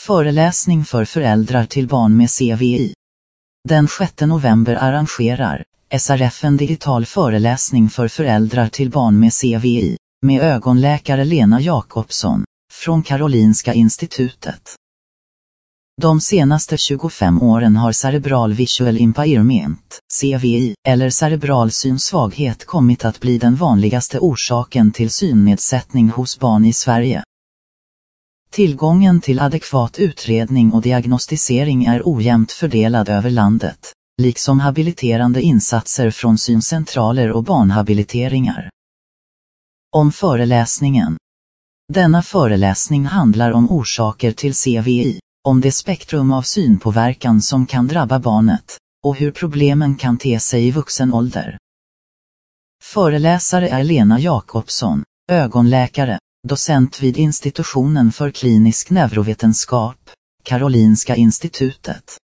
Föreläsning för föräldrar till barn med CVI. Den 6 november arrangerar SRF en digital föreläsning för föräldrar till barn med CVI, med ögonläkare Lena Jakobsson, från Karolinska institutet. De senaste 25 åren har cerebral visual impairment, CVI, eller cerebral synsvaghet kommit att bli den vanligaste orsaken till synnedsättning hos barn i Sverige. Tillgången till adekvat utredning och diagnostisering är ojämnt fördelad över landet, liksom habiliterande insatser från syncentraler och barnhabiliteringar. Om föreläsningen. Denna föreläsning handlar om orsaker till CVI, om det spektrum av synpåverkan som kan drabba barnet, och hur problemen kan te sig i vuxen ålder. Föreläsare är Lena Jakobsson, ögonläkare, docent vid institutionen för klinisk neurovetenskap, Karolinska institutet.